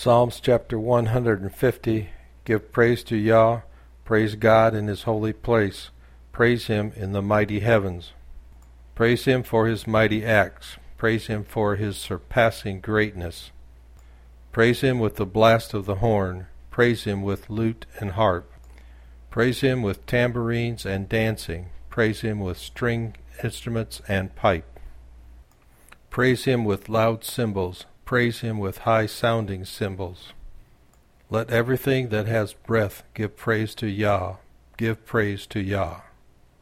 Psalms chapter 150. Give praise to Yah, praise God in his holy place, praise him in the mighty heavens. Praise him for his mighty acts, praise him for his surpassing greatness. Praise him with the blast of the horn, praise him with lute and harp. Praise him with tambourines and dancing, praise him with string instruments and pipe. Praise him with loud cymbals, praise him with high-sounding cymbals. Let everything that has breath give praise to Yah, give praise to Yah.